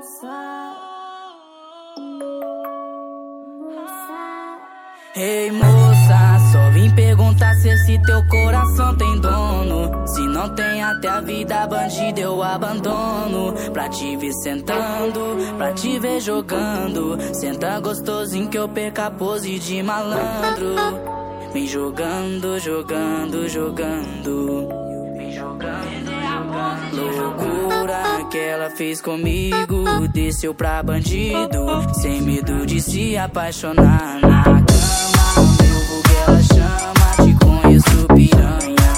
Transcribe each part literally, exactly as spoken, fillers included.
Ei moça, só vim perguntar se esse teu coração tem dono. Se não tem, até a vida bandida eu abandono. Pra te ver sentando, pra te ver jogando. Senta gostosinho que eu perca a pose de malandro. Vem jogando, jogando, jogando. Vem jogando, jogando. Loucura que ela fez comigo, desceu pra bandido, sem medo de se apaixonar na cama. Meu vulgo ela chama, te conheço piranha.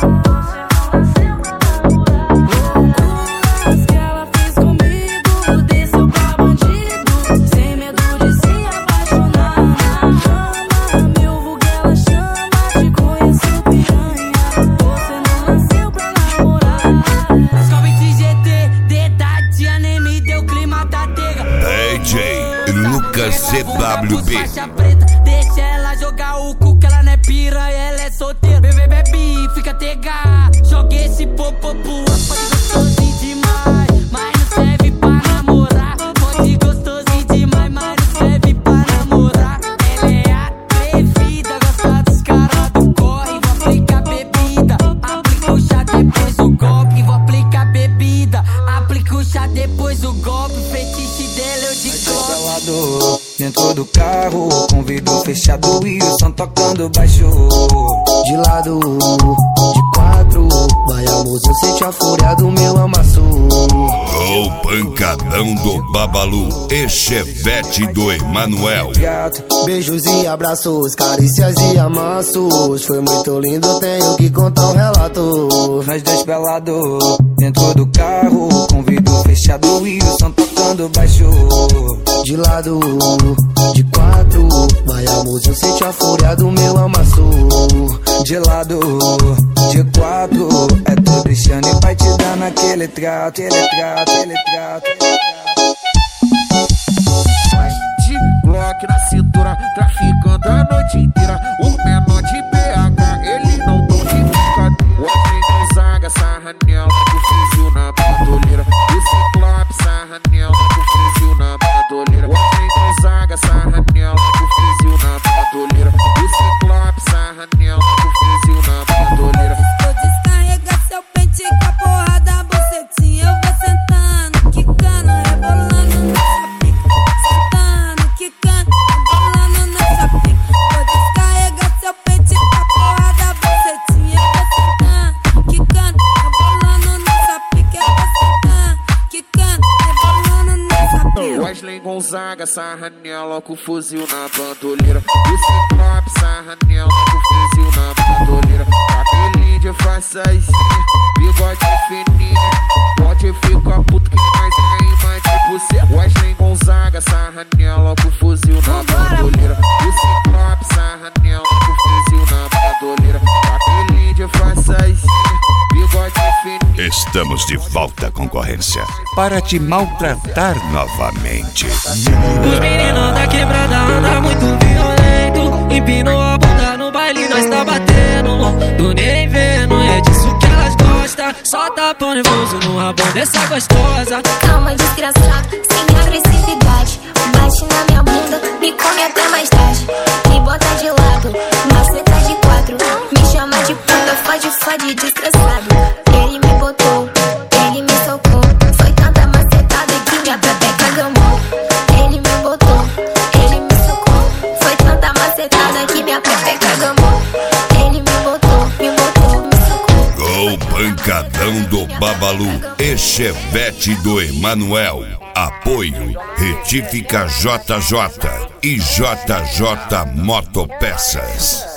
Loucuras que ela fez comigo, desceu pra bandido, sem medo de se apaixonar na cama. Meu vulgo ela chama, te conheço piranha. Você não nasceu pra namorar. Sobe G T, dedadinha, nem me deu clima da tega. D J Lucas C W B. Deixa ela jogar o cu que ela não é piranha, ela é solteira. Bebê, bebe, fica tega. Joga esse popô pro ar, pode gostosinho demais, mas não serve pra namorar. Pode gostosinho demais, mas não serve pra namorar. Ela é atrevida, gosta dos caras do corre. Vou aplicar bebida, aplica o chá depois o golpe. Vou aplicar bebida, aplica o chá depois o golpe. Fetiche dela eu de golpe. Dentro do carro, com vidro fechado e o som tocando baixo. De lado, de quatro, vai amor, eu sente a fúria do meu amasso. O pancadão do Babalu e Chevette do Emanuel. Beijos e abraços, carícias e amassos. Foi muito lindo, tenho que contar um relato. Nós dois pelados, dentro do carro, com vidro fechado e o som tocando baixo. De lado, de quatro, vai amor, eu sente a fúria do meu amasso. De lado, de quatro, é tu deixando e vai te dar naquele trato, aquele trato, aquele trato. De Glock na cintura, traficando a noite inteira. O menor de B H, ele não tão de brincadeira. O Wesley Gonzaga, sarra nela, com fuzil na bandoleira. O Ciclope, sarra nela, com fuzil na bandoleira. O Wesley Gonzaga, sarra nela, com fuzil na bandoleira. O Ciclope, sarra nela, com fuzil na bandoleira. Vou descarregar seu pente com a porra da bucetinha. Eu vou sentando, quicando, rebolando nessa pica. Sentando, quicando, rebolando nessa pica. Vou descarregar seu pente com a porra da bucetinha. Eu vou sentando, quicando, rebolando nessa pica. Eu vou sentando, quicando, rebolando nessa pica. Wesley Gonzaga, sarra nela com fuzil na bandoleira. O Ciclope, sarra nela com fuzil na bandoleira. Cabelinho de façazinha, bigode fininho. Pode ficar puto que nós tem mais de você. Wesley Gonzaga, sarra nela com fuzil na bandoleira. O Ciclope, sarra nela com fuzil na bandoleira. Cabelinho de façazinha, bigode fininho. Estamos de volta, concorrência, para te maltratar novamente. Os meninos da quebrada andam muito violento. Empinou a bunda no baile, nós tá batendo. Do nem vendo, é disso que elas gostam. Só tá pão nervoso no rabo dessa gostosa. Calma, desgraçado, sem agressividade. Bate na minha bunda, me come até mais tarde. Me bota de lado, maceta de quatro. Me chama de puta, fode, fode, desgraçado. Ele me botou, ele me socou. Foi tanta macetada que minha pepeca gamou. Ele me botou, ele me socou. Foi tanta macetada que minha pepeca gamou. Ele me botou, me botou, me socou. O pancadão do Babalu e Chevette do Emanuel. Apoio Retífica J J e J J Motopeças.